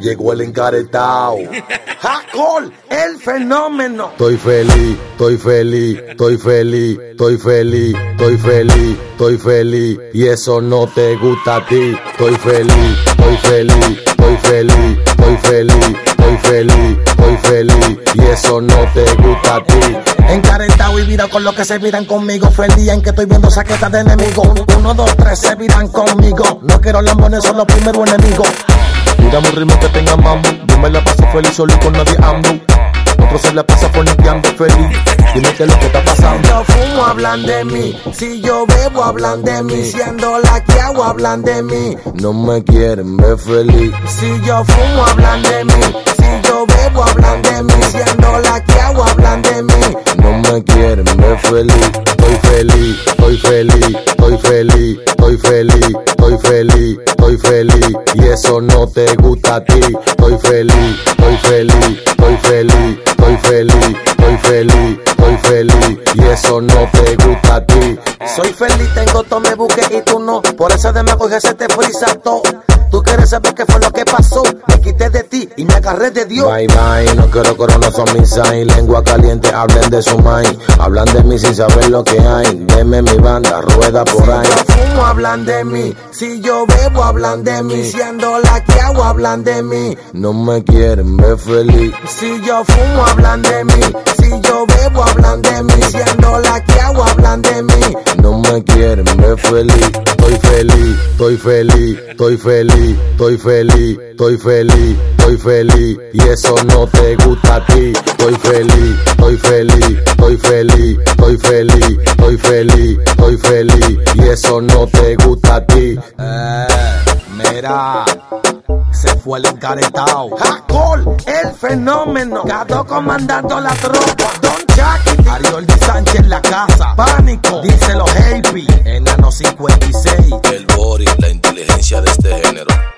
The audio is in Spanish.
llegó el encaretao. Jacol, el fenómeno. Estoy feliz, estoy feliz, estoy feliz, estoy feliz, estoy feliz, estoy feliz. Y eso no te gusta a ti. Estoy feliz, estoy feliz, estoy feliz, estoy feliz, estoy feliz, estoy feliz. Y eso no te gusta a ti. Encaretado y virado con lo que se viran conmigo. Feliz en que estoy viendo saquetas de enemigos. 1, 2, 3 se viran conmigo. No quiero lambones, son los primeros enemigos. Tiramos un ritmo que tenga mambo. Yo me la paso feliz solo y con nadie ando. Otro se la pasa forniqueando feliz. Dime qué es lo que está pasando. Yo fumo, hablan de mí. Si yo bebo, hablan de mí. Si ando laqueado, hablan de mí. No me quieren ver feliz. Si yo fumo, hablan de mí. Si yo bebo, hablan de mí. Si ando laqueado, hablan de mí. No me quieren ver feliz. Estoy feliz, estoy feliz, estoy feliz, estoy feliz, estoy feliz, estoy feliz. Y eso no te gusta a ti. Estoy feliz, estoy feliz, estoy feliz, estoy feliz, estoy feliz, estoy feliz. Y eso no te gusta a ti. Soy feliz, tengo todo, me busqué y tú no. Por esa demagogia se te frisa todo. Tú quieres saber qué fue lo que pasó. Me quité de ti y me agarré de Dios. Bye bye, no quiero corona, son mis sign. Lengua caliente, hablen de su mind. Hablan de mí sin saber lo que hay. Deme mi banda, rueda por ahí. Si yo fumo, hablan de mí. Si yo bebo, hablan de mí. Si ando laqueado, hablan de mí. No me quieren ver feliz. Si yo fumo, hablan de mí. Si yo bebo, hablan de mí. Si ando laqueado, hablan de mí. No me quieren ver feliz. Estoy feliz, estoy feliz, estoy feliz, estoy feliz, estoy feliz, estoy feliz. Y eso no te gusta a ti. Estoy feliz, estoy feliz, estoy feliz, estoy feliz, estoy feliz, estoy feliz. Y eso no te gusta a ti. Mira, se fue el encaretao. Jacol, el fenómeno. Gado comandando la tropa. Don Jackie, Ariol de Sánchez en la casa. Pánico, díselo Happy. Enano 56. El Boris, la inteligencia de este género.